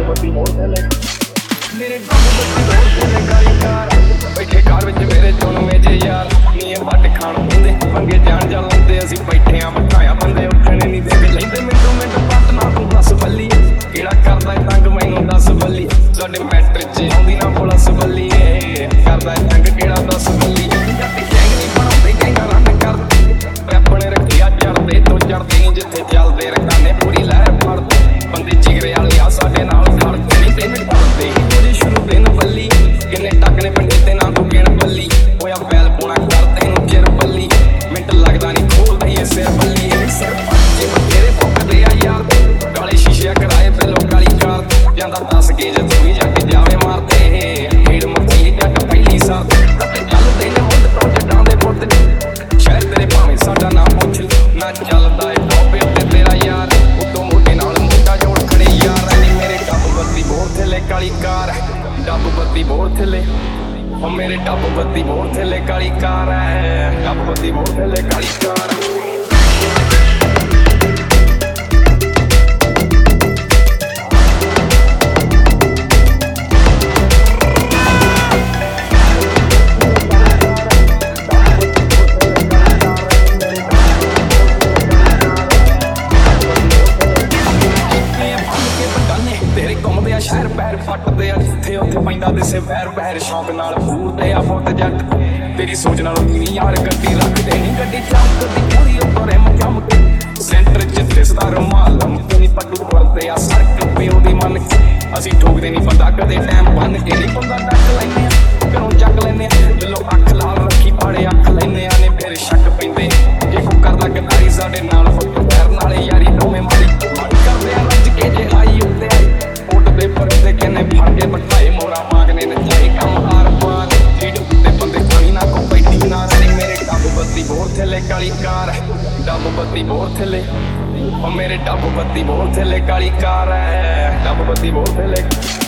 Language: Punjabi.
ਮੇਰੇ ਬੈਠੇ ਘਰ ਵਿੱਚ ਮੇਰੇ ਚੁਣਵੇਂ ਜੇ ਯਾਰ ਨੀ ਵੱਟ ਖਾਣ ਹੁੰਦੇ ਪੰਗੇ ਜਾਣ ਜਾ ਲੈਂਦੇ ਅਸੀਂ ਬੈਠੇ ਆ ਮਠਾਇਆ ਬੰਦੇ ਉੱਠਣੇ ਨਹੀਂ ਦਿੰਦੇ ਲੈਂਦੇ ਮਿੰਟੋ ਮਿੰਟ ਪੱਟ ਨਾ ਤੂੰ ਦੱਸ ਬੱਲੀ ਕਿਹੜਾ ਕਰਦਾ ਏ ਤੰਗ ਮੈਨੂੰ ਦੱਸ ਬੱਲੀ ਸਾਡੇ ਮੈਟਰ 'ਚ ਆਉਂਦੀ ਨਾ ਪੁਲਿਸ ਬੱਲੀ ਕਰਦਾ ਏ ਤੰਗ ਕਿਹੜਾ ਦੱਸ ਬੱਲੀ ਗੈਂਗ ਨਹੀਂ ਬਣਾਉਂਦੇ ਗੈਂਗਾਂ ਰਨ ਕਰਦੇ ਆਪਣੇ ਰੱਖਿਆ ਚੜਦੇ ਤੋਂ ਚੜਦੇ ਨਹੀਂ ਜਿੱਥੇ ਚੱਲਦੇ ਰਕਾਨੇ ਪੂਰੀ ਲਹਿਰ ਫੜਦੇ ਬੰਦੇ ਜਿਗਰੇ ਵਾਲੇ ਆ ਸਾਡੇ ਨਾਲ ਖੜਦੇ ਨਹੀਂ ਤੇ ਮਿਟਦੇ ਉਹਦੇ ਸ਼ੁਰੂ ਦਿਨ ਬੱਲੀ ਕਿੰਨੇ ਟੱਕਨੇ ਪਿੰਡੇ ਤੇ ਨਾ ਤੂੰ ਗਿਣ ਬੱਲੀ ਹੋਇਆ ਬੈਲ ਪੋਣਾ ਕਰਦੇ ਨੂੰ ਚਿਰ ਬੱਲੀ ਮਿੰਟ ਲੱਗਦਾ ਨਹੀਂ ਖੋਲਦਾ ਇਹ ਸਿਰ ਬੱਲੀ ਇਹ ਸਿਰ ਜੇ ਤੇਰੇ ਭੁੱਖਦੇ ਆ ਯਾਰ ਕਾਲੇ ਸ਼ੀਸ਼ੇ ਕਰਾਏ ਪਹਿਲੋਂ ਕਾਲੀ ਕਾਰ ਜਾਂਦਾ ਦੱਸ ਕੇ ਜੇ ਤੂੰ ਵੀ ਜਾ ਕੇ ਜਾਵੇ ਮਾਰਦੇ ਢੇੜ ਮੱਕੀ ਜੱਟ ਪਹਿਲੀ ਸਾਰ ਚੱਲਦੇ ਨੇ ਮੁੰਡ ਤੋਂ ਜੱਟਾਂ ਦੇ ਪੁੱਤ ਸ਼ਹਿਰ ਤੇਰੇ ਭਾਵੇਂ ਸਾਡਾ ਨਾ ਪੁੱਛ ਨਾ ਚੱਲਦਾ ਏ ਟੋਪੇ ਉੱਤੇ ਤੇਰਾ ਯਾਰ ਉਤੋਂ ਮੋਢੇ ਨਾਲ ਮੁੰਡਾ ਜੋੜ ਖੜੇ ਯਾਰ ਐਨੀ ਮੇਰੇ ਡੱਬ ਬੱਤੀ ਬੋਰ ਥੱਲੇ ਕਾਲੀ ਕਾਰ ਡੱਬ ਬੱਤੀ ਬੋਰ ਥੱਲੇ ਉਹ ਮੇਰੇ ਡੱਬ ਬੱਤੀ ਬੋਰ ਥੱਲੇ ਕਾਲੀ ਕਾਰ ਐ ਡੱਬ ਬੱਤੀ ਬੋਰ ਥੱਲੇ ਕਾਲੀ ਕਾਰ ਤੇਰੇ ਘੁੰਮਦੇ ਆ ਸ਼ਹਿਰ ਪੈਰ ਫੱਟਦੇ ਆ ਜਿੱਥੇ ਉੱਥੇ ਪੈਂਦਾ ਦਿਸੇ ਵੈਰ ਪੈਰ ਸ਼ੌਂਕ ਨਾਲ ਫੂਰਦੇ ਆ ਫੁੱਟ ਜੱਟ ਤੇਰੀ ਸੋਚ ਨਾਲ ਨਹੀਂ ਯਾਰ ਗੱਡੀ ਰੱਖਦੇ ਨਹੀਂ ਗੱਡੀ ਚੱਕਦੀ ਪੂਰੀ ਉੱਪਰ ਐਮ ਜੰਮ ਕੇ ਸੈਂਟਰ ਚ ਦਿਸਦਾ ਰੁਮਾਲ ਲੰਮਕੇ ਨਹੀਂ ਪੱਟੂ ਵਰਦੇ ਆ ਸੜਕ ਪਿਓ ਦੀ ਮੰਨ ਕੇ ਅਸੀਂ ਠੋਕਦੇ ਨਹੀਂ ਬੰਦਾ ਕਦੇ ਟਾਈਮ ਬੰਨ ਕੇ ਨਹੀਂ ਬੰਦਾ ਡੱਕ ਲੈਨੇ ਆ ਘਰੋਂ ਚੱਕ ਲੈਨੇ ਆ ਦਿਲੋਂ ਅੱਖ ਲਾਲ ਰੱਖੀ ਪਾੜੇ ਅੱਖ ਲੈਨੇ ਆ ਨੇ ਫਿਰ ਸ਼ੱਕ ਪੈਂਦੇ ਜੇ ਕੋ ਕਰਦਾ ਗਦਾਰੀ ਸਾਡੇ ਨਾਲ ਫੁੱਟ ਪੈਰ ਨਾਲੇ ਯਾਰੀ ਦੋਵੇਂ ਮਾਰੀ ਕਰਦੇ ਆ ਰੱਜ ਕੇ ਜੇ ਆਈ ਉੱਤੇ ਉੱਡਦੇ ਪਰਦੇ ਕਿਨੇ ਫੜ ਕੇ ਬਟਾਏ ਮੋਰਾ ਮਾਗਨੇ ਨਚਾਏ ਕੰਮ ਹਾਰ ਪਾਨ ਢੀਡ ਉੱਤੇ ਬੰਦੇ ਕੋਈ ਨਾ ਕੋ ਬੈਠੀ ਨਾ ਰਹੀ ਮੇਰੇ ਡੱਬ ਬੱਤੀ ਬੋਰ ਥੱਲੇ ਕਾਲੀ ਕਾਰ ਡੱਬ ਬੱਤੀ ਬੋਰ ਥੱਲੇ ਉਹ ਮੇਰੇ ਡੱਬ ਬੱਤੀ ਬੋਰ ਥੱਲੇ ਕਾਲੀ ਕਾਰ ਐ ਡੱਬ ਬੱਤੀ ਬੋਰ ਥੱਲੇ